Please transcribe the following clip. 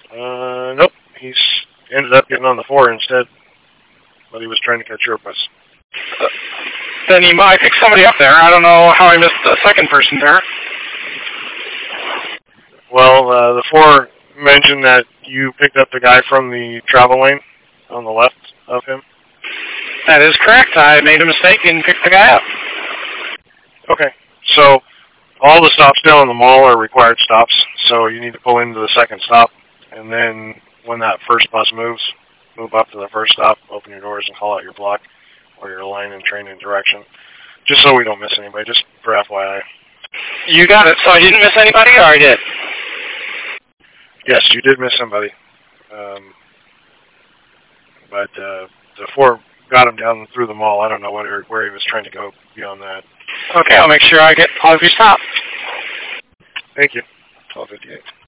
Nope. He's ended up getting on the 4 instead, but he was trying to catch your bus. Then I picked somebody up there. I don't know how I missed the second person there. Well, the 4 mentioned that you picked up the guy from the travel lane on the left of him. That is correct. I made a mistake and picked the guy up. Okay. So all the stops down in the mall are required stops, so you need to pull into the second stop, and then when that first bus moves, move up to the first stop, open your doors, and call out your block or your line and train in direction, just so we don't miss anybody, just for FYI. You got it. So I didn't miss anybody, or I did? Yes, you did miss somebody. But the 4 got him down through the mall. I don't know where he was trying to go beyond that. Okay, I'll make sure I get all of your stops. Thank you. 12:58.